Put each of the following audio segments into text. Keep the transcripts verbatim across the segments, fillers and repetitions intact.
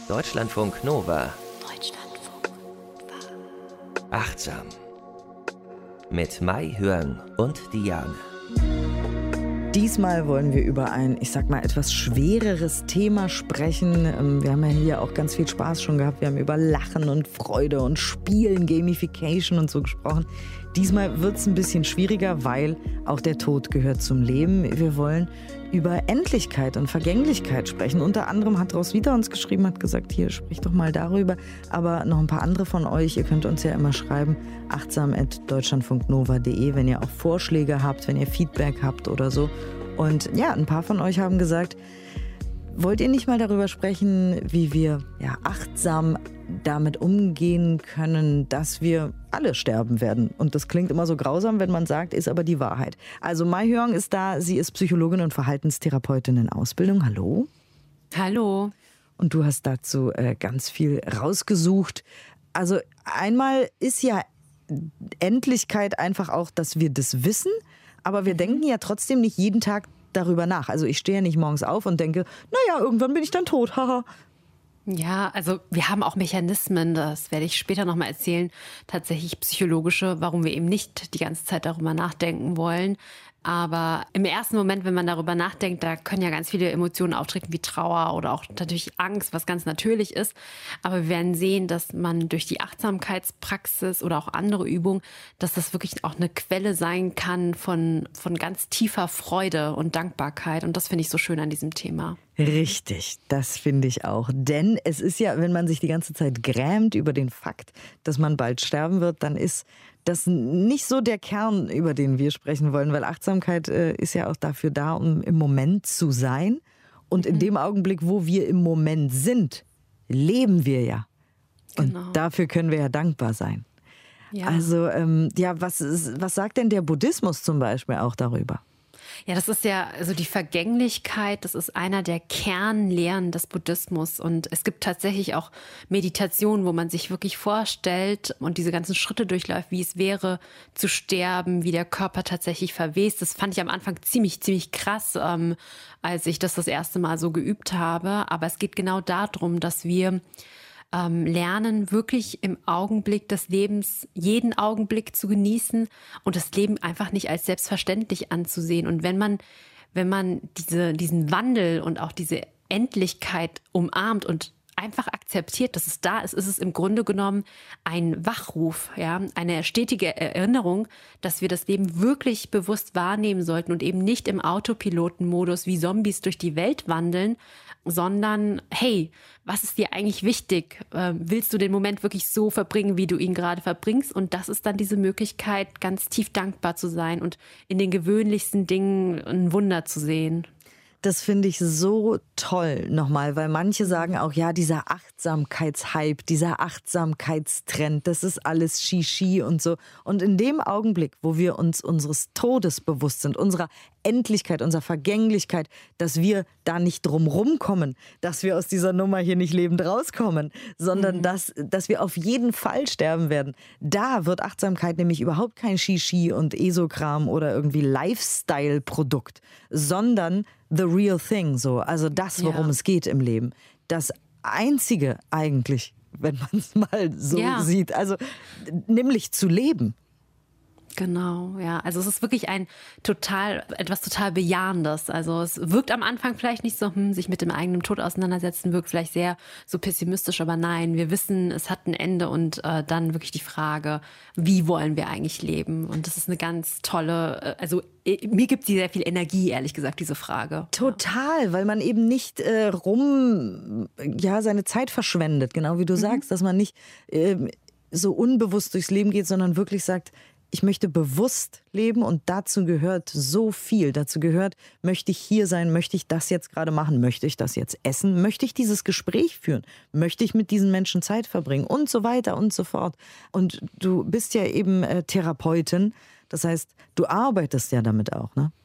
Deutschlandfunk Nova. Deutschlandfunk Nova. Achtsam. Mit Mai Hörn und Diane. Diesmal wollen wir über ein, ich sag mal, etwas schwereres Thema sprechen. Wir haben ja hier auch ganz viel Spaß schon gehabt. Wir haben über Lachen und Freude und Spielen, Gamification und so gesprochen. Diesmal wird es ein bisschen schwieriger, weil auch der Tod gehört zum Leben. Wir wollen über Endlichkeit und Vergänglichkeit sprechen. Unter anderem hat Roswitha uns geschrieben, hat gesagt, hier, sprich doch mal darüber. Aber noch ein paar andere von euch, ihr könnt uns ja immer schreiben, achtsam at deutschlandfunknova punkt de, wenn ihr auch Vorschläge habt, wenn ihr Feedback habt oder so. Und ja, ein paar von euch haben gesagt, wollt ihr nicht mal darüber sprechen, wie wir ja, achtsam damit umgehen können, dass wir alle sterben werden? Und das klingt immer so grausam, wenn man sagt, ist aber die Wahrheit. Also Mai Hörn ist da, sie ist Psychologin und Verhaltenstherapeutin in Ausbildung. Hallo. Hallo. Und du hast dazu äh, ganz viel rausgesucht. Also einmal ist ja Endlichkeit einfach auch, dass wir das wissen, aber wir denken ja trotzdem nicht jeden Tag darüber nach. Also ich stehe ja nicht morgens auf und denke, naja, irgendwann bin ich dann tot, haha. Ja, also wir haben auch Mechanismen, das werde ich später nochmal erzählen, tatsächlich psychologische, warum wir eben nicht die ganze Zeit darüber nachdenken wollen. Aber im ersten Moment, wenn man darüber nachdenkt, da können ja ganz viele Emotionen auftreten wie Trauer oder auch natürlich Angst, was ganz natürlich ist. Aber wir werden sehen, dass man durch die Achtsamkeitspraxis oder auch andere Übungen, dass das wirklich auch eine Quelle sein kann von, von ganz tiefer Freude und Dankbarkeit. Und das finde ich so schön an diesem Thema. Richtig, das finde ich auch. Denn es ist ja, wenn man sich die ganze Zeit grämt über den Fakt, dass man bald sterben wird, dann ist das nicht so der Kern, über den wir sprechen wollen, weil Achtsamkeit äh, ist ja auch dafür da, um im Moment zu sein. Und in mhm. dem Augenblick, wo wir im Moment sind, leben wir ja. Und genau. dafür können wir ja dankbar sein. Ja. Also, ähm, ja, was, ist, was sagt denn der Buddhismus zum Beispiel auch darüber? Ja, das ist ja, also die Vergänglichkeit, das ist einer der Kernlehren des Buddhismus. Und es gibt tatsächlich auch Meditationen, wo man sich wirklich vorstellt und diese ganzen Schritte durchläuft, wie es wäre zu sterben, wie der Körper tatsächlich verwest. Das fand ich am Anfang ziemlich, ziemlich krass, ähm, als ich das das erste Mal so geübt habe. Aber es geht genau darum, dass wir Ähm, lernen, wirklich im Augenblick des Lebens jeden Augenblick zu genießen und das Leben einfach nicht als selbstverständlich anzusehen. Und wenn man, wenn man diese, diesen Wandel und auch diese Endlichkeit umarmt und einfach akzeptiert, dass es da ist, ist es im Grunde genommen ein Wachruf, ja, eine stetige Erinnerung, dass wir das Leben wirklich bewusst wahrnehmen sollten und eben nicht im Autopilotenmodus wie Zombies durch die Welt wandeln, sondern hey, was ist dir eigentlich wichtig? Ähm, willst du den Moment wirklich so verbringen, wie du ihn gerade verbringst? Und das ist dann diese Möglichkeit, ganz tief dankbar zu sein und in den gewöhnlichsten Dingen ein Wunder zu sehen. Das finde ich so toll nochmal, weil manche sagen auch, ja, dieser Achtsamkeitshype, dieser Achtsamkeitstrend, das ist alles Shishi und so. Und in dem Augenblick, wo wir uns unseres Todes bewusst sind, unserer Endlichkeit, unserer Vergänglichkeit, dass wir da nicht drumrum kommen, dass wir aus dieser Nummer hier nicht lebend rauskommen, sondern mhm. dass, dass wir auf jeden Fall sterben werden. Da wird Achtsamkeit nämlich überhaupt kein Shishi und Esokram oder irgendwie Lifestyle-Produkt, sondern the real thing, so. Also das, worum ja. es geht im Leben. Das Einzige eigentlich, wenn man es mal so ja. sieht, also nämlich zu leben. Genau, ja. Also es ist wirklich ein total, etwas total Bejahendes. Also es wirkt am Anfang vielleicht nicht so, hm, sich mit dem eigenen Tod auseinandersetzen, wirkt vielleicht sehr so pessimistisch, aber nein, wir wissen, es hat ein Ende und äh, dann wirklich die Frage, wie wollen wir eigentlich leben? Und das ist eine ganz tolle, äh, also äh, mir gibt sie sehr viel Energie, ehrlich gesagt, diese Frage. Total, weil man eben nicht äh, rum, ja, seine Zeit verschwendet, genau wie du mhm. sagst, dass man nicht äh, so unbewusst durchs Leben geht, sondern wirklich sagt, ich möchte bewusst leben und dazu gehört so viel. Dazu gehört, möchte ich hier sein, möchte ich das jetzt gerade machen, möchte ich das jetzt essen, möchte ich dieses Gespräch führen, möchte ich mit diesen Menschen Zeit verbringen und so weiter und so fort. Und du bist ja eben äh, Therapeutin, das heißt, du arbeitest ja damit auch, ne?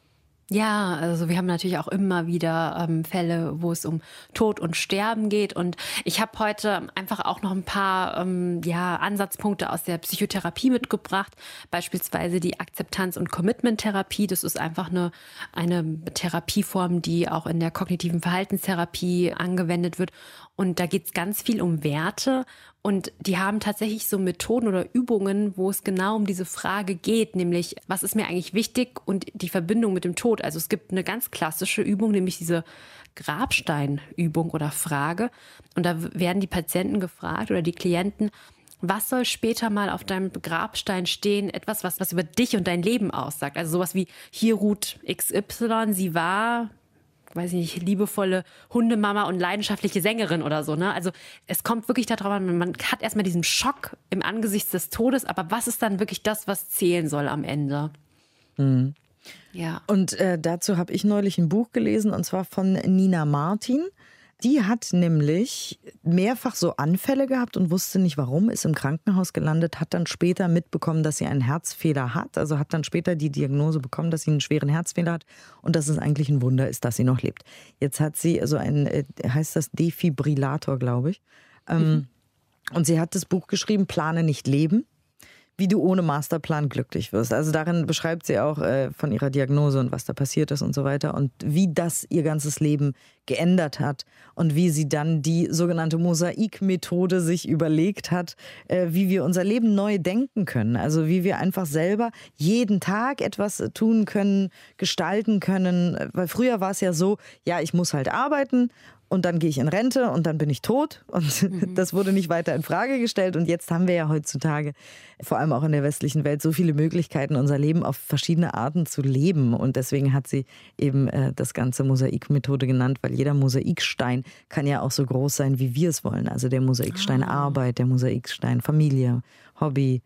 Ja, also wir haben natürlich auch immer wieder ähm, Fälle, wo es um Tod und Sterben geht. Und ich habe heute einfach auch noch ein paar ähm, ja, Ansatzpunkte aus der Psychotherapie mitgebracht. Beispielsweise die Akzeptanz- und Commitment-Therapie. Das ist einfach eine, eine Therapieform, die auch in der kognitiven Verhaltenstherapie angewendet wird. Und da geht es ganz viel um Werte. Und die haben tatsächlich so Methoden oder Übungen, wo es genau um diese Frage geht, nämlich was ist mir eigentlich wichtig und die Verbindung mit dem Tod. Also es gibt eine ganz klassische Übung, nämlich diese Grabsteinübung oder Frage. Und da werden die Patienten gefragt oder die Klienten, was soll später mal auf deinem Grabstein stehen? Etwas, was, was über dich und dein Leben aussagt. Also sowas wie, hier ruht X Y, sie war, weiß ich nicht, liebevolle Hundemama und leidenschaftliche Sängerin oder so, ne? Also es kommt wirklich darauf an, man hat erstmal diesen Schock im Angesicht des Todes, aber was ist dann wirklich das, was zählen soll am Ende? Mhm. Ja. Und äh, dazu habe ich neulich ein Buch gelesen, und zwar von Nina Martin. Die hat nämlich mehrfach so Anfälle gehabt und wusste nicht warum, ist im Krankenhaus gelandet, hat dann später mitbekommen, dass sie einen Herzfehler hat. Also hat dann später die Diagnose bekommen, dass sie einen schweren Herzfehler hat und dass es eigentlich ein Wunder ist, dass sie noch lebt. Jetzt hat sie also ein, heißt das Defibrillator, glaube ich. Mhm. Und sie hat das Buch geschrieben, Plane nicht leben. Wie du ohne Masterplan glücklich wirst. Also darin beschreibt sie auch äh, von ihrer Diagnose und was da passiert ist und so weiter und wie das ihr ganzes Leben geändert hat und wie sie dann die sogenannte Mosaikmethode sich überlegt hat, äh, wie wir unser Leben neu denken können. Also wie wir einfach selber jeden Tag etwas tun können, gestalten können. Weil früher war es ja so, ja, ich muss halt arbeiten. Und dann gehe ich in Rente und dann bin ich tot. Und mhm. das wurde nicht weiter in Frage gestellt. Und jetzt haben wir ja heutzutage, vor allem auch in der westlichen Welt, so viele Möglichkeiten, unser Leben auf verschiedene Arten zu leben. Und deswegen hat sie eben äh, das Ganze Mosaikmethode genannt, weil jeder Mosaikstein kann ja auch so groß sein, wie wir es wollen. Also der Mosaikstein ah. Arbeit, der Mosaikstein Familie, Hobby,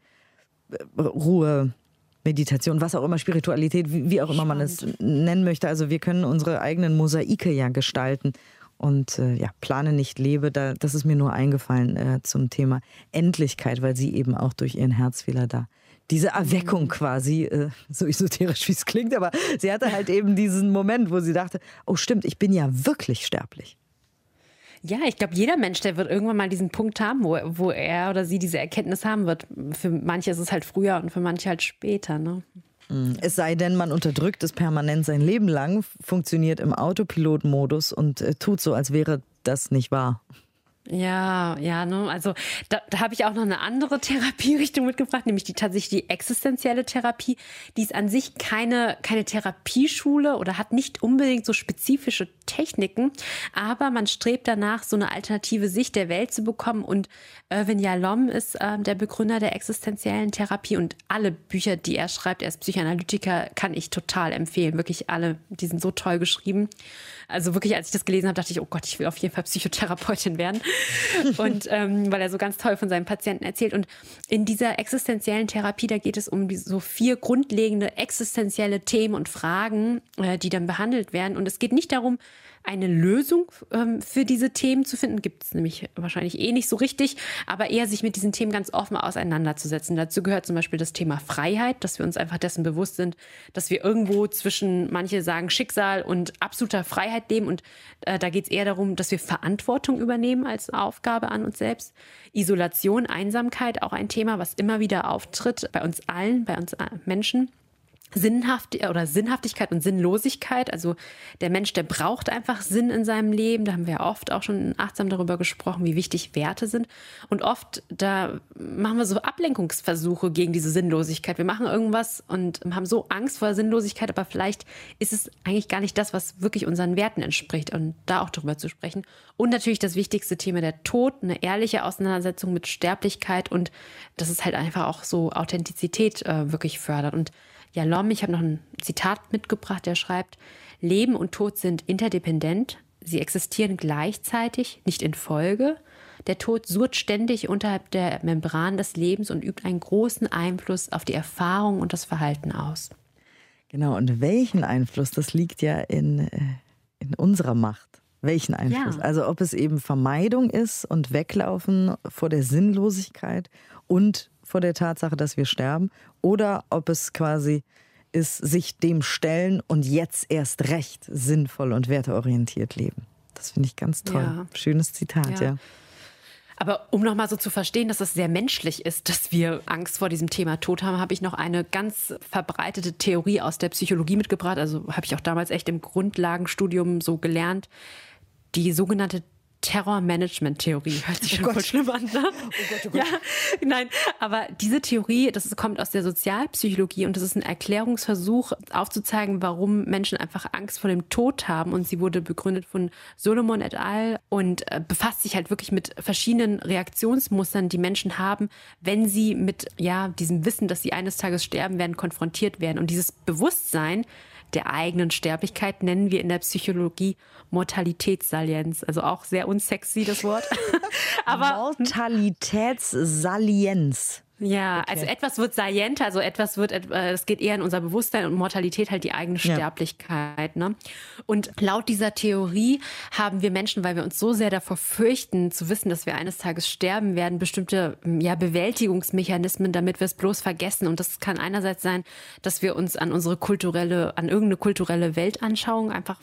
Ruhe, Meditation, was auch immer, Spiritualität, wie, wie auch immer man es nennen möchte. Also wir können unsere eigenen Mosaike ja gestalten. Und äh, ja, plane nicht lebe, da, das ist mir nur eingefallen äh, zum Thema Endlichkeit, weil sie eben auch durch ihren Herzfehler da diese Erweckung mhm. quasi, äh, so esoterisch wie es klingt, aber sie hatte halt eben diesen Moment, wo sie dachte, oh stimmt, ich bin ja wirklich sterblich. Ja, ich glaube, jeder Mensch, der wird irgendwann mal diesen Punkt haben, wo, wo er oder sie diese Erkenntnis haben wird. Für manche ist es halt früher und für manche halt später, ne? Es sei denn, man unterdrückt es permanent sein Leben lang, funktioniert im Autopilot-Modus und äh, tut so, als wäre das nicht wahr. Ja, ja, ne? Also da, da habe ich auch noch eine andere Therapierichtung mitgebracht, nämlich die tatsächlich die existenzielle Therapie. Die ist an sich keine, keine Therapieschule oder hat nicht unbedingt so spezifische Techniken, aber man strebt danach, so eine alternative Sicht der Welt zu bekommen. Und Irvin Yalom ist äh, der Begründer der existenziellen Therapie und alle Bücher, die er schreibt, er ist Psychoanalytiker, kann ich total empfehlen. Wirklich alle, die sind so toll geschrieben. Also wirklich, als ich das gelesen habe, dachte ich, oh Gott, ich will auf jeden Fall Psychotherapeutin werden. Und ähm, weil er so ganz toll von seinen Patienten erzählt. Und in dieser existenziellen Therapie, da geht es um die, so vier grundlegende existenzielle Themen und Fragen, äh, die dann behandelt werden. Und es geht nicht darum, eine Lösung ähm, für diese Themen zu finden, gibt es nämlich wahrscheinlich eh nicht so richtig, aber eher sich mit diesen Themen ganz offen auseinanderzusetzen. Dazu gehört zum Beispiel das Thema Freiheit, dass wir uns einfach dessen bewusst sind, dass wir irgendwo zwischen, manche sagen Schicksal und absoluter Freiheit leben und äh, da geht es eher darum, dass wir Verantwortung übernehmen als Aufgabe an uns selbst. Isolation, Einsamkeit, auch ein Thema, was immer wieder auftritt bei uns allen, bei uns Menschen. Sinnhaft oder Sinnhaftigkeit und Sinnlosigkeit. Also der Mensch, der braucht einfach Sinn in seinem Leben. Da haben wir oft auch schon achtsam darüber gesprochen, wie wichtig Werte sind. Und oft, da machen wir so Ablenkungsversuche gegen diese Sinnlosigkeit. Wir machen irgendwas und haben so Angst vor der Sinnlosigkeit, aber vielleicht ist es eigentlich gar nicht das, was wirklich unseren Werten entspricht. Und da auch darüber zu sprechen. Und natürlich das wichtigste Thema, der Tod, eine ehrliche Auseinandersetzung mit Sterblichkeit und dass es halt einfach auch so Authentizität äh, wirklich fördert. Und Yalom, ich habe noch ein Zitat mitgebracht, der schreibt, Leben und Tod sind interdependent, sie existieren gleichzeitig, nicht in Folge. Der Tod surrt ständig unterhalb der Membran des Lebens und übt einen großen Einfluss auf die Erfahrung und das Verhalten aus. Genau, und welchen Einfluss, das liegt ja in, in unserer Macht. Welchen Einfluss? Ja. Also ob es eben Vermeidung ist und Weglaufen vor der Sinnlosigkeit und vor der Tatsache, dass wir sterben, oder ob es quasi ist, sich dem stellen und jetzt erst recht sinnvoll und werteorientiert leben. Das finde ich ganz toll. Ja. Schönes Zitat, ja. ja. Aber um nochmal so zu verstehen, dass es sehr menschlich ist, dass wir Angst vor diesem Thema Tod haben, habe ich noch eine ganz verbreitete Theorie aus der Psychologie mitgebracht. Also habe ich auch damals echt im Grundlagenstudium so gelernt. Die sogenannte Terror-Management-Theorie. Hört sich schon Oh voll schlimm an, ne? Oh Gott, oh Gott. Ja, nein, aber diese Theorie, das ist, kommt aus der Sozialpsychologie und das ist ein Erklärungsversuch aufzuzeigen, warum Menschen einfach Angst vor dem Tod haben, und sie wurde begründet von Solomon et al. Und äh, befasst sich halt wirklich mit verschiedenen Reaktionsmustern, die Menschen haben, wenn sie mit ja diesem Wissen, dass sie eines Tages sterben werden, konfrontiert werden. Und dieses Bewusstsein der eigenen Sterblichkeit nennen wir in der Psychologie Mortalitätssalienz. Also auch sehr unsexy, das Wort. Aber Mortalitätssalienz. Ja, okay. Also etwas wird salienter, also etwas wird, es geht eher in unser Bewusstsein, und Mortalität halt die eigene Sterblichkeit. Ja. Ne? Und laut dieser Theorie haben wir Menschen, weil wir uns so sehr davor fürchten, zu wissen, dass wir eines Tages sterben werden, bestimmte ja, Bewältigungsmechanismen, damit wir es bloß vergessen. Und das kann einerseits sein, dass wir uns an unsere kulturelle, an irgendeine kulturelle Weltanschauung einfach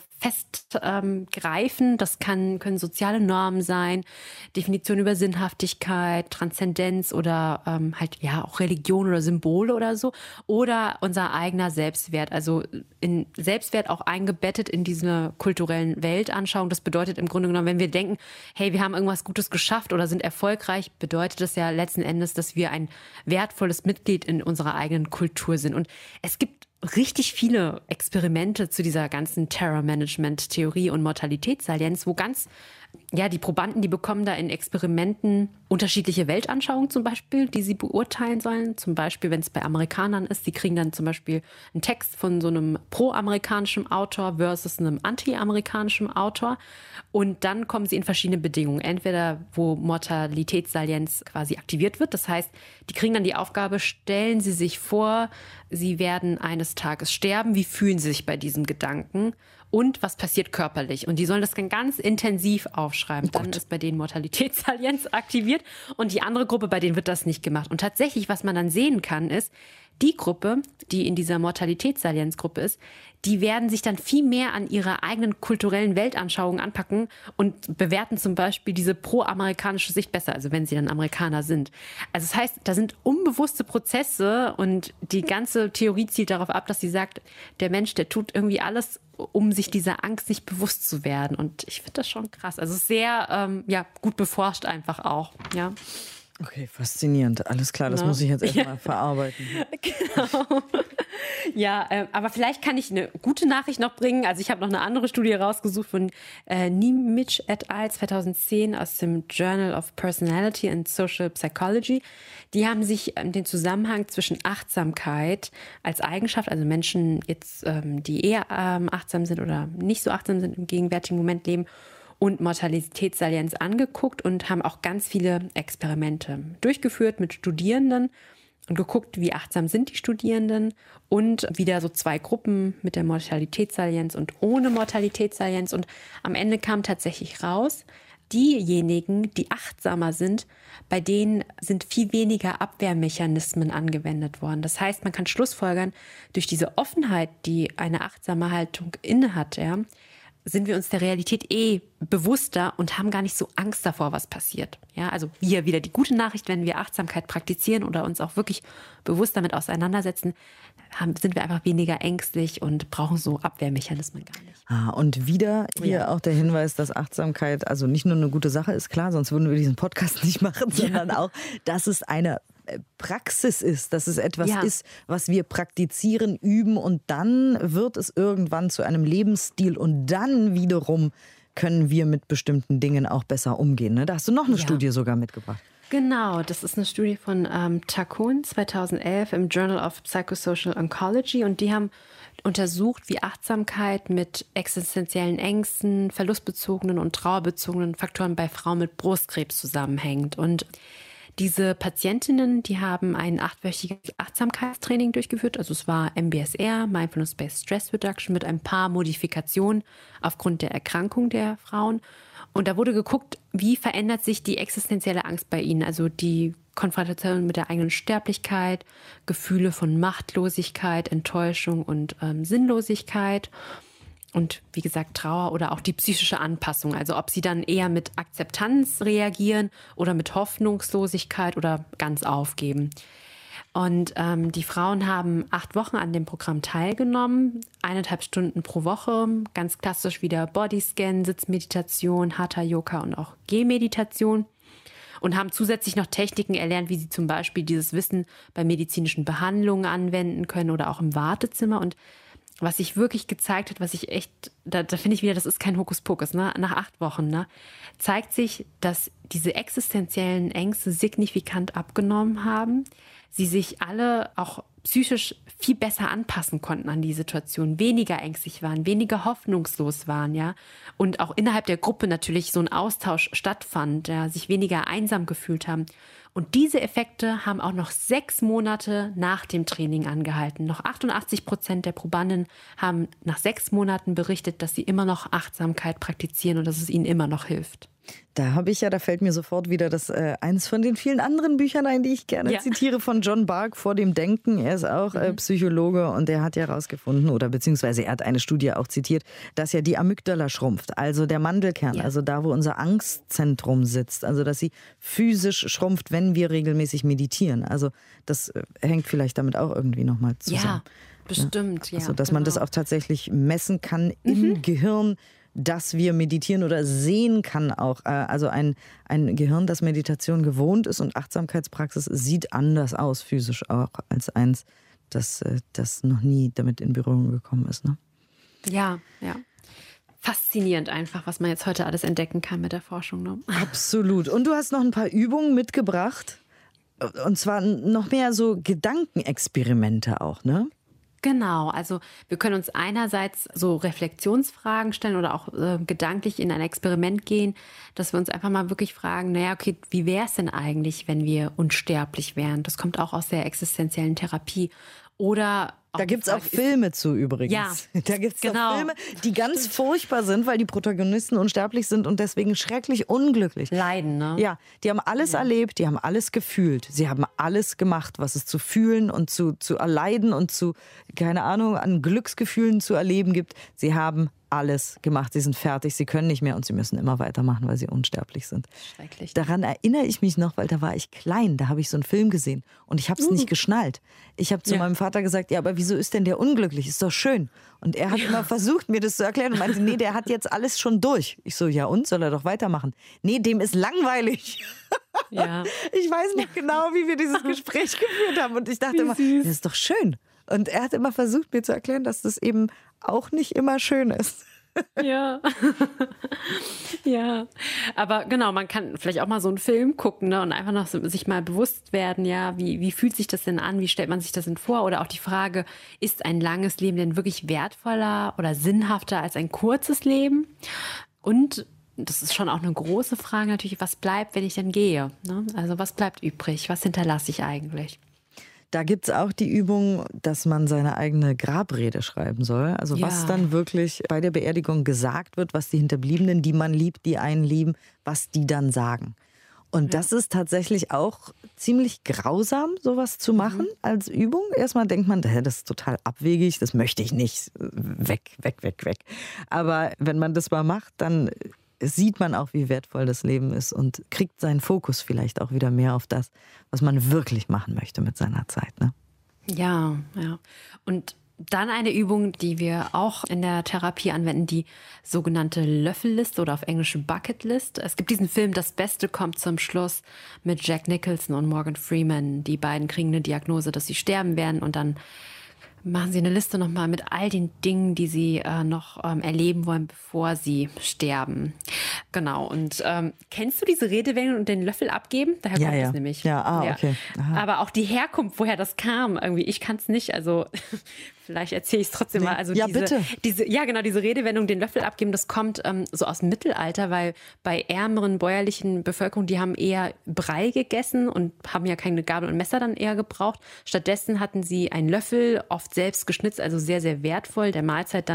festgreifen. Ähm, das kann, können soziale Normen sein, Definition über Sinnhaftigkeit, Transzendenz oder ähm, halt ja auch Religion oder Symbole oder so. Oder unser eigener Selbstwert. Also in Selbstwert auch eingebettet in diese kulturellen Weltanschauung. Das bedeutet im Grunde genommen, wenn wir denken, hey, wir haben irgendwas Gutes geschafft oder sind erfolgreich, bedeutet das ja letzten Endes, dass wir ein wertvolles Mitglied in unserer eigenen Kultur sind. Und es gibt richtig viele Experimente zu dieser ganzen Terror-Management-Theorie und Mortalitätssalienz, wo ganz, ja, die Probanden, die bekommen da in Experimenten unterschiedliche Weltanschauungen zum Beispiel, die sie beurteilen sollen. Zum Beispiel, wenn es bei Amerikanern ist, die kriegen dann zum Beispiel einen Text von so einem pro-amerikanischen Autor versus einem anti-amerikanischen Autor. Und dann kommen sie in verschiedene Bedingungen. Entweder, wo Mortalitätssalienz quasi aktiviert wird. Das heißt, die kriegen dann die Aufgabe, stellen Sie sich vor, Sie werden eines Tages sterben. Wie fühlen Sie sich bei diesem Gedanken? Und was passiert körperlich? Und die sollen das ganz intensiv aufschreiben. Dann ist bei denen Mortalitätssalienz aktiviert. Und die andere Gruppe, bei denen wird das nicht gemacht. Und tatsächlich, was man dann sehen kann, ist, die Gruppe, die in dieser Mortalitätssalienzgruppe ist, die werden sich dann viel mehr an ihrer eigenen kulturellen Weltanschauung anpacken und bewerten zum Beispiel diese pro-amerikanische Sicht besser, also wenn sie dann Amerikaner sind. Also das heißt, da sind unbewusste Prozesse, und die ganze Theorie zielt darauf ab, dass sie sagt, der Mensch, der tut irgendwie alles, um sich dieser Angst nicht bewusst zu werden. Und ich finde das schon krass. Also sehr ähm, ja, gut beforscht einfach auch, ja. Okay, faszinierend. Alles klar, das Ja. muss ich jetzt erstmal Ja. verarbeiten. Genau. Ja, äh, aber vielleicht kann ich eine gute Nachricht noch bringen. Also ich habe noch eine andere Studie rausgesucht von äh, Nimitz et al. zweitausendzehn aus dem Journal of Personality and Social Psychology. Die haben sich ähm, den Zusammenhang zwischen Achtsamkeit als Eigenschaft, also Menschen jetzt, ähm, die eher ähm, achtsam sind oder nicht so achtsam sind, im gegenwärtigen Moment leben, und Mortalitätssalienz angeguckt und haben auch ganz viele Experimente durchgeführt mit Studierenden und geguckt, wie achtsam sind die Studierenden, und wieder so zwei Gruppen mit der Mortalitätssalienz und ohne Mortalitätssalienz. Und am Ende kam tatsächlich raus, diejenigen, die achtsamer sind, bei denen sind viel weniger Abwehrmechanismen angewendet worden. Das heißt, man kann schlussfolgern, durch diese Offenheit, die eine achtsame Haltung innehat, ja, sind wir uns der Realität eh bewusster und haben gar nicht so Angst davor, was passiert. Ja, also hier wieder die gute Nachricht, wenn wir Achtsamkeit praktizieren oder uns auch wirklich bewusst damit auseinandersetzen, haben, sind wir einfach weniger ängstlich und brauchen so Abwehrmechanismen gar nicht. Ah, und wieder hier Ja. auch der Hinweis, dass Achtsamkeit also nicht nur eine gute Sache ist, klar, sonst würden wir diesen Podcast nicht machen, sondern auch, dass es eine Praxis ist, dass es etwas Ja. ist, was wir praktizieren, üben, und dann wird es irgendwann zu einem Lebensstil, und dann wiederum können wir mit bestimmten Dingen auch besser umgehen. Ne? Da hast du noch eine Ja. Studie sogar mitgebracht. Genau, das ist eine Studie von ähm, Takun zweitausendelf im Journal of Psychosocial Oncology, und die haben untersucht, wie Achtsamkeit mit existenziellen Ängsten, verlustbezogenen und trauerbezogenen Faktoren bei Frauen mit Brustkrebs zusammenhängt. Und diese Patientinnen, die haben ein achtwöchiges Achtsamkeitstraining durchgeführt. Also es war M B S R, Mindfulness-Based Stress Reduction, mit ein paar Modifikationen aufgrund der Erkrankung der Frauen. Und da wurde geguckt, wie verändert sich die existenzielle Angst bei ihnen, also die Konfrontation mit der eigenen Sterblichkeit, Gefühle von Machtlosigkeit, Enttäuschung und ähm, Sinnlosigkeit und wie gesagt Trauer oder auch die psychische Anpassung, also ob sie dann eher mit Akzeptanz reagieren oder mit Hoffnungslosigkeit oder ganz aufgeben. Und ähm, die Frauen haben acht Wochen an dem Programm teilgenommen, eineinhalb Stunden pro Woche, ganz klassisch wieder Bodyscan, Sitzmeditation, Hatha Yoga und auch Gehmeditation. Und haben zusätzlich noch Techniken erlernt, wie sie zum Beispiel dieses Wissen bei medizinischen Behandlungen anwenden können oder auch im Wartezimmer. Und was sich wirklich gezeigt hat, was ich echt, da, da finde ich wieder, das ist kein Hokuspokus, ne? Nach acht Wochen, ne, zeigt sich, dass diese existenziellen Ängste signifikant abgenommen haben. Sie sich alle auch psychisch viel besser anpassen konnten an die Situation, weniger ängstlich waren, weniger hoffnungslos waren, ja. Und auch innerhalb der Gruppe natürlich so ein Austausch stattfand, ja, sich weniger einsam gefühlt haben. Und diese Effekte haben auch noch sechs Monate nach dem Training angehalten. Noch achtundachtzig Prozent der Probanden haben nach sechs Monaten berichtet, dass sie immer noch Achtsamkeit praktizieren und dass es ihnen immer noch hilft. Da habe ich ja, da fällt mir sofort wieder das äh, eins von den vielen anderen Büchern ein, die ich gerne ja. zitiere, von John Bargh, Vor dem Denken. Er ist auch äh, Psychologe und der hat ja herausgefunden, oder beziehungsweise er hat eine Studie auch zitiert, dass ja die Amygdala schrumpft, also der Mandelkern, ja. also da, wo unser Angstzentrum sitzt, also dass sie physisch schrumpft, wenn wir regelmäßig meditieren. Also das äh, hängt vielleicht damit auch irgendwie nochmal zusammen. Ja, bestimmt. Ja, also dass genau. man das auch tatsächlich messen kann im mhm. Gehirn, dass wir meditieren oder sehen kann auch. Also ein, ein Gehirn, das Meditation gewohnt ist und Achtsamkeitspraxis, sieht anders aus, physisch auch, als eins, das, das noch nie damit in Berührung gekommen ist. Ne? Ja, ja. Faszinierend einfach, was man jetzt heute alles entdecken kann mit der Forschung. Ne? Absolut. Und du hast noch ein paar Übungen mitgebracht. Und zwar noch mehr so Gedankenexperimente auch, ne? Genau, also wir können uns einerseits so Reflexionsfragen stellen oder auch äh, gedanklich in ein Experiment gehen, dass wir uns einfach mal wirklich fragen, naja, okay, wie wäre es denn eigentlich, wenn wir unsterblich wären? Das kommt auch aus der existenziellen Therapie. Oder da gibt es auch Filme zu übrigens. Ja, da gibt es genau. Filme, die ganz Stimmt. furchtbar sind, weil die Protagonisten unsterblich sind und deswegen schrecklich unglücklich. Leiden, ne? Ja, die haben alles ja. erlebt, die haben alles gefühlt. Sie haben alles gemacht, was es zu fühlen und zu, zu erleiden und zu, keine Ahnung, an Glücksgefühlen zu erleben gibt. Sie haben alles gemacht. Sie sind fertig, sie können nicht mehr und sie müssen immer weitermachen, weil sie unsterblich sind. Schrecklich. Daran erinnere ich mich noch, weil da war ich klein, da habe ich so einen Film gesehen und ich habe es uh. nicht geschnallt. Ich habe zu ja. meinem Vater gesagt, ja, aber wieso ist denn der unglücklich? Ist doch schön. Und er hat ja. immer versucht, mir das zu erklären und meinte, nee, der hat jetzt alles schon durch. Ich so, ja und? Soll er doch weitermachen? Nee, dem ist langweilig. Ja. Ich weiß noch genau, wie wir dieses Gespräch geführt haben und ich dachte immer, das ist doch schön. Und er hat immer versucht, mir zu erklären, dass das eben auch nicht immer schön ist. Ja. Ja. Aber genau, man kann vielleicht auch mal so einen Film gucken, ne, und einfach noch so, sich mal bewusst werden, ja, wie, wie fühlt sich das denn an? Wie stellt man sich das denn vor? Oder auch die Frage, ist ein langes Leben denn wirklich wertvoller oder sinnhafter als ein kurzes Leben? Und das ist schon auch eine große Frage natürlich, was bleibt, wenn ich denn gehe? Ne? Also was bleibt übrig? Was hinterlasse ich eigentlich? Da gibt es auch die Übung, dass man seine eigene Grabrede schreiben soll. Also ja. was dann wirklich bei der Beerdigung gesagt wird, was die Hinterbliebenen, die man liebt, die einen lieben, was die dann sagen. Und ja. das ist tatsächlich auch ziemlich grausam, sowas zu machen mhm. als Übung. Erstmal denkt man, das ist total abwegig, das möchte ich nicht. Weg, weg, weg, weg. Aber wenn man das mal macht, dann sieht man auch, wie wertvoll das Leben ist und kriegt seinen Fokus vielleicht auch wieder mehr auf das, was man wirklich machen möchte mit seiner Zeit. Ne? Ja, ja. Und dann eine Übung, die wir auch in der Therapie anwenden, die sogenannte Löffelliste oder auf Englisch Bucketlist. Es gibt diesen Film Das Beste kommt zum Schluss mit Jack Nicholson und Morgan Freeman. Die beiden kriegen eine Diagnose, dass sie sterben werden und dann machen Sie eine Liste nochmal mit all den Dingen, die Sie äh, noch ähm, erleben wollen, bevor Sie sterben. Genau. Und ähm, kennst du diese Redewendung und den Löffel abgeben? Daher ja, kommt ja. es nämlich. Ja, ah, ja. okay. Aha. Aber auch die Herkunft, woher das kam, irgendwie, ich kann es nicht. Also vielleicht erzähle ich es trotzdem nee. mal. Also ja, diese, bitte. Diese, ja, genau, diese Redewendung, den Löffel abgeben, das kommt ähm, so aus dem Mittelalter, weil bei ärmeren bäuerlichen Bevölkerung, die haben eher Brei gegessen und haben ja keine Gabel und Messer dann eher gebraucht. Stattdessen hatten sie einen Löffel, oft selbst geschnitzt, also sehr, sehr wertvoll, der Mahlzeit dann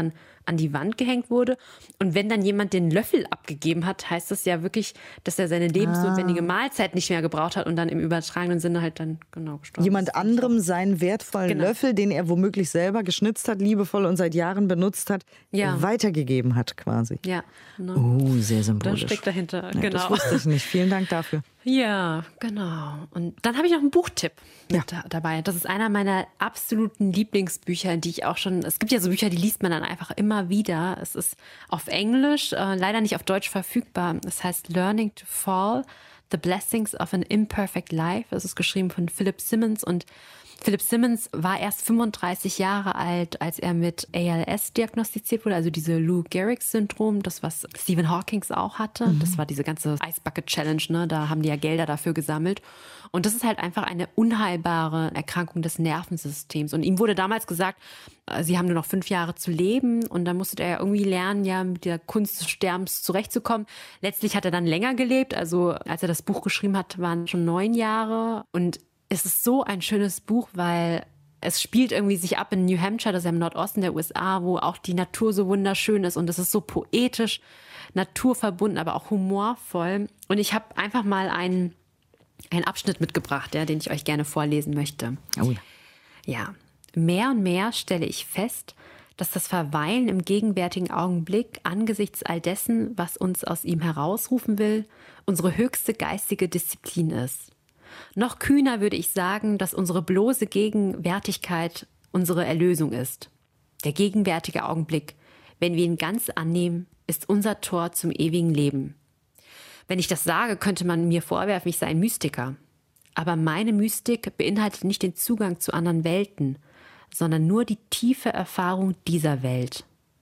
an die Wand gehängt wurde. Und wenn dann jemand den Löffel abgegeben hat, heißt das ja wirklich, dass er seine lebensnotwendige Mahlzeit nicht mehr gebraucht hat und dann im übertragenen Sinne halt dann genau gestorben Jemand ist. anderem seinen wertvollen Genau. Löffel, den er womöglich selber geschnitzt hat, liebevoll und seit Jahren benutzt hat, Ja. weitergegeben hat quasi. Ja, genau. Oh, sehr Das symbolisch. steckt dahinter, Ja, genau. Das wusste ich nicht. Vielen Dank dafür. Ja, genau. Und dann habe ich noch einen Buchtipp Ja. mit da, dabei. Das ist einer meiner absoluten Lieblingsbücher, die ich auch schon, es gibt ja so Bücher, die liest man dann einfach immer wieder. Es ist auf Englisch, äh, leider nicht auf Deutsch verfügbar. Es heißt Learning to Fall, The Blessings of an Imperfect Life. Es ist geschrieben von Philip Simmons und Philip Simmons war erst fünfunddreißig Jahre alt, als er mit A L S diagnostiziert wurde, also diese Lou Gehrig-Syndrom, das, was Stephen Hawking auch hatte. Mhm. Das war diese ganze Ice Bucket Challenge, ne? Da haben die ja Gelder dafür gesammelt. Und das ist halt einfach eine unheilbare Erkrankung des Nervensystems. Und ihm wurde damals gesagt, sie haben nur noch fünf Jahre zu leben und dann musste er ja irgendwie lernen, ja mit der Kunst des Sterbens zurechtzukommen. Letztlich hat er dann länger gelebt, also als er das Buch geschrieben hat, waren schon neun Jahre. Und es ist so ein schönes Buch, weil es spielt irgendwie sich ab in New Hampshire, das ist ja im Nordosten der U S A, wo auch die Natur so wunderschön ist und es ist so poetisch, naturverbunden, aber auch humorvoll. Und ich habe einfach mal einen, einen Abschnitt mitgebracht, ja, den ich euch gerne vorlesen möchte. Oh ja. Ja, mehr und mehr stelle ich fest, dass das Verweilen im gegenwärtigen Augenblick angesichts all dessen, was uns aus ihm herausrufen will, unsere höchste geistige Disziplin ist. Noch kühner würde ich sagen, dass unsere bloße Gegenwärtigkeit unsere Erlösung ist. Der gegenwärtige Augenblick, wenn wir ihn ganz annehmen, ist unser Tor zum ewigen Leben. Wenn ich das sage, könnte man mir vorwerfen, ich sei ein Mystiker. Aber meine Mystik beinhaltet nicht den Zugang zu anderen Welten, sondern nur die tiefe Erfahrung dieser Welt.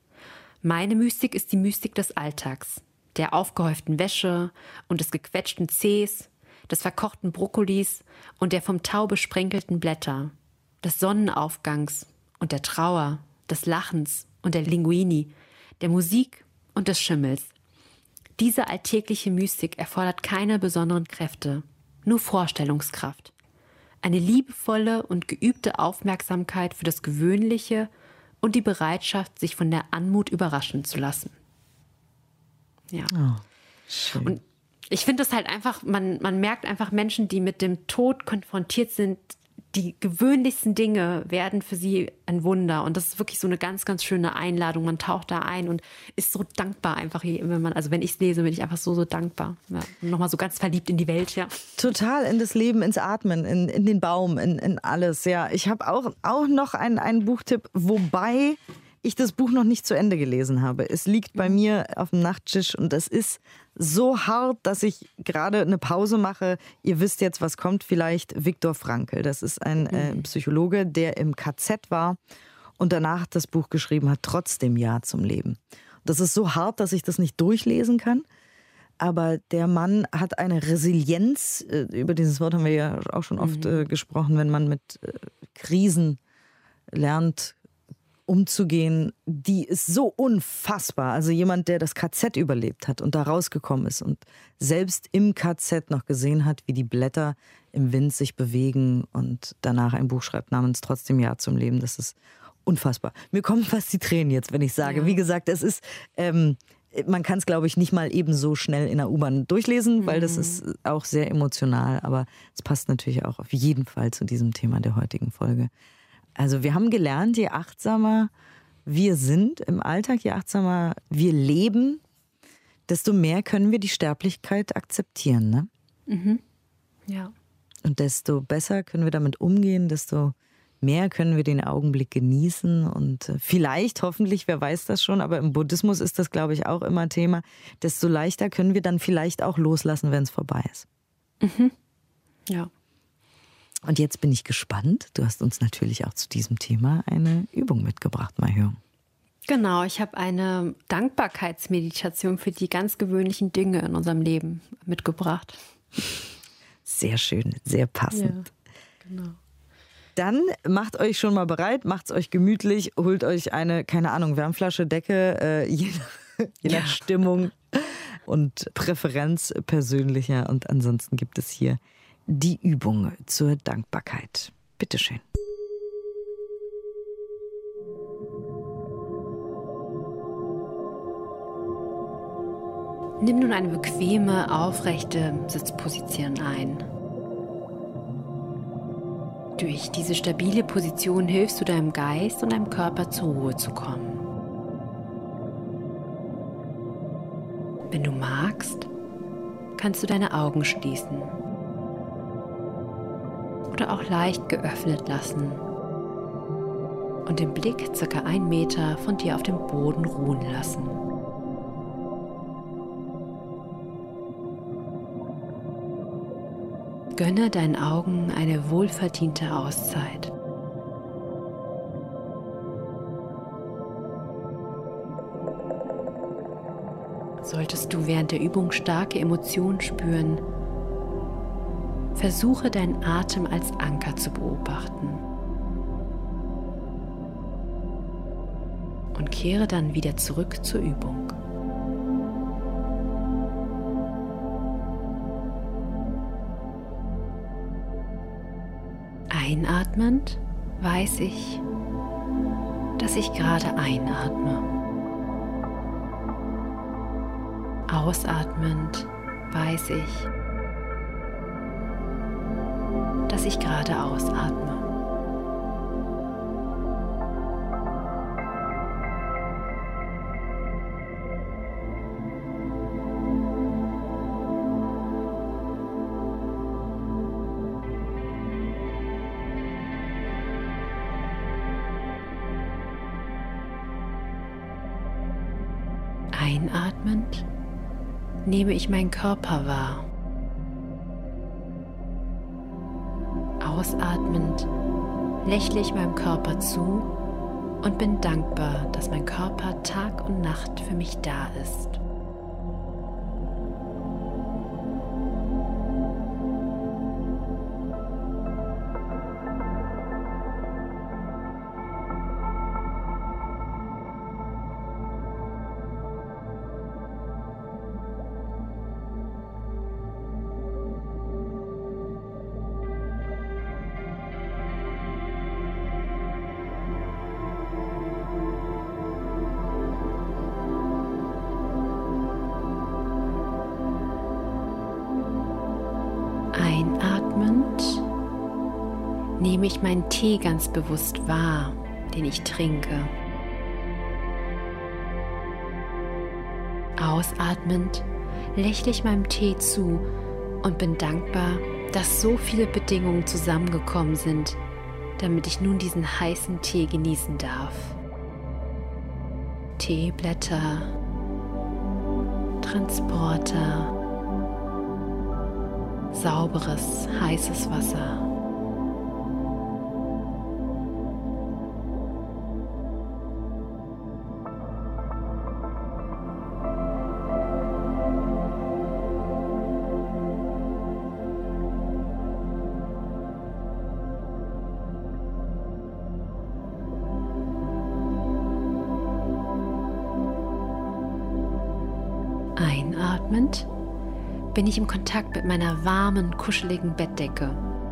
Meine Mystik ist die Mystik des Alltags, der aufgehäuften Wäsche und des gequetschten Zehs, des verkochten Brokkolis und der vom Tau besprenkelten Blätter, des Sonnenaufgangs und der Trauer, des Lachens und der Linguini, der Musik und des Schimmels. Diese alltägliche Mystik erfordert keine besonderen Kräfte, nur Vorstellungskraft. Eine liebevolle und geübte Aufmerksamkeit für das Gewöhnliche und die Bereitschaft, sich von der Anmut überraschen zu lassen. Ja. Oh, schön. Und ich finde das halt einfach, man, man merkt einfach Menschen, die mit dem Tod konfrontiert sind, die gewöhnlichsten Dinge werden für sie ein Wunder. Und das ist wirklich so eine ganz, ganz schöne Einladung. Man taucht da ein und ist so dankbar einfach, wenn man, also wenn ich es lese, bin ich einfach so, so dankbar. Ja, nochmal so ganz verliebt in die Welt, ja. Total in das Leben, ins Atmen, in, in den Baum, in, in alles. Ja, ich habe auch, auch noch einen, einen Buchtipp, wobei ich das Buch noch nicht zu Ende gelesen habe. Es liegt bei mir auf dem Nachttisch und es ist so hart, dass ich gerade eine Pause mache. Ihr wisst jetzt, was kommt vielleicht. Viktor Frankl, das ist ein äh, Psychologe, der im K Z war und danach das Buch geschrieben hat, trotzdem Ja zum Leben. Das ist so hart, dass ich das nicht durchlesen kann. Aber der Mann hat eine Resilienz, über dieses Wort haben wir ja auch schon oft mhm. äh, gesprochen, wenn man mit äh, Krisen lernt, umzugehen, die ist so unfassbar. Also jemand, der das K Z überlebt hat und da rausgekommen ist und selbst im K Z noch gesehen hat, wie die Blätter im Wind sich bewegen und danach ein Buch schreibt namens Trotzdem Ja zum Leben. Das ist unfassbar. Mir kommen fast die Tränen jetzt, wenn ich sage. Ja. Wie gesagt, es ist, ähm, man kann es, glaube ich, nicht mal eben so schnell in der U-Bahn durchlesen, weil das ist auch sehr emotional. Aber es passt natürlich auch auf jeden Fall zu diesem Thema der heutigen Folge. Also wir haben gelernt, je achtsamer wir sind im Alltag, je achtsamer wir leben, desto mehr können wir die Sterblichkeit akzeptieren, ne? Mhm. Ja. Und desto besser können wir damit umgehen, desto mehr können wir den Augenblick genießen und vielleicht, hoffentlich, wer weiß das schon, aber im Buddhismus ist das, glaube ich, auch immer Thema, desto leichter können wir dann vielleicht auch loslassen, wenn es vorbei ist. Mhm. Ja. Und jetzt bin ich gespannt. Du hast uns natürlich auch zu diesem Thema eine Übung mitgebracht, Mahjong. Genau, ich habe eine Dankbarkeitsmeditation für die ganz gewöhnlichen Dinge in unserem Leben mitgebracht. Sehr schön, sehr passend. Ja, genau. Dann macht euch schon mal bereit, macht es euch gemütlich, holt euch eine, keine Ahnung, Wärmflasche, Decke, äh, je nach, je nach ja. Stimmung und Präferenz persönlicher. Und ansonsten gibt es hier die Übung zur Dankbarkeit. Bitteschön. Nimm nun eine bequeme, aufrechte Sitzposition ein. Durch diese stabile Position hilfst du deinem Geist und deinem Körper zur Ruhe zu kommen. Wenn du magst, kannst du deine Augen schließen oder auch leicht geöffnet lassen und den Blick circa einen Meter von dir auf dem Boden ruhen lassen. Gönne deinen Augen eine wohlverdiente Auszeit. Solltest du während der Übung starke Emotionen spüren, versuche deinen Atem als Anker zu beobachten und kehre dann wieder zurück zur Übung. Einatmend weiß ich, dass ich gerade einatme. Ausatmend weiß ich, dass ich gerade ausatme. Einatmend nehme ich meinen Körper wahr. Ausatmend lächle ich meinem Körper zu und bin dankbar, dass mein Körper Tag und Nacht für mich da ist. Einatmend nehme ich meinen Tee ganz bewusst wahr, den ich trinke. Ausatmend lächle ich meinem Tee zu und bin dankbar, dass so viele Bedingungen zusammengekommen sind, damit ich nun diesen heißen Tee genießen darf. Teeblätter, Transporter, sauberes, heißes Wasser. Einatmend bin ich im Kontakt mit meiner warmen, kuscheligen Bettdecke.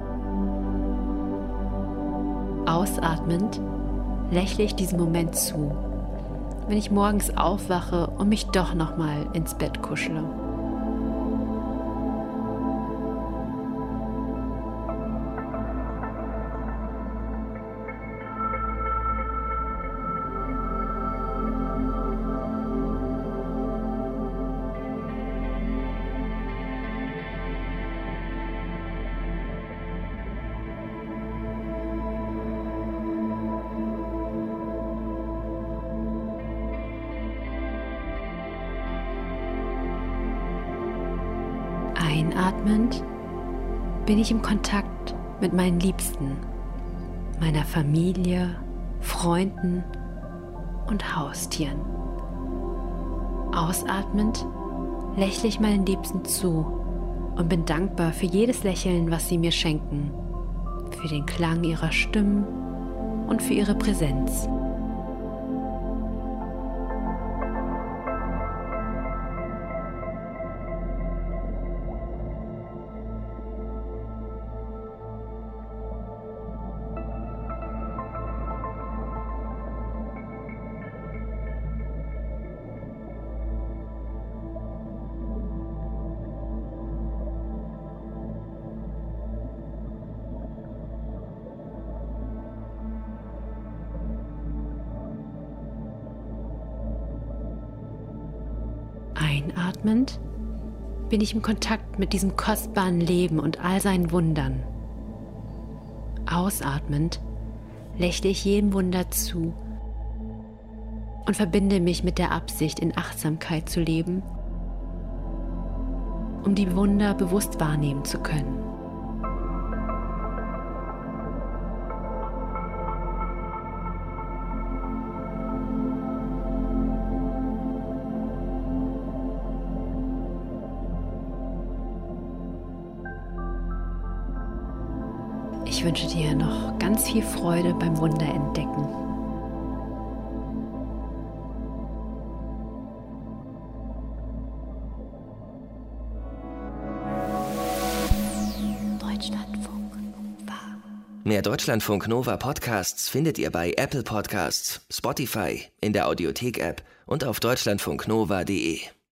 Ausatmend lächle ich diesem Moment zu, wenn ich morgens aufwache und mich doch nochmal ins Bett kuschele. Einatmend bin ich im Kontakt mit meinen Liebsten, meiner Familie, Freunden und Haustieren. Ausatmend lächle ich meinen Liebsten zu und bin dankbar für jedes Lächeln, was sie mir schenken, für den Klang ihrer Stimmen und für ihre Präsenz. Einatmend bin ich im Kontakt mit diesem kostbaren Leben und all seinen Wundern. Ausatmend lächle ich jedem Wunder zu und verbinde mich mit der Absicht, in Achtsamkeit zu leben, um die Wunder bewusst wahrnehmen zu können. Ich wünsche dir noch ganz viel Freude beim Wunderentdecken. Deutschlandfunk Nova. Mehr Deutschlandfunk Nova Podcasts findet ihr bei Apple Podcasts, Spotify, in der Audiothek-App und auf deutschlandfunknova punkt de.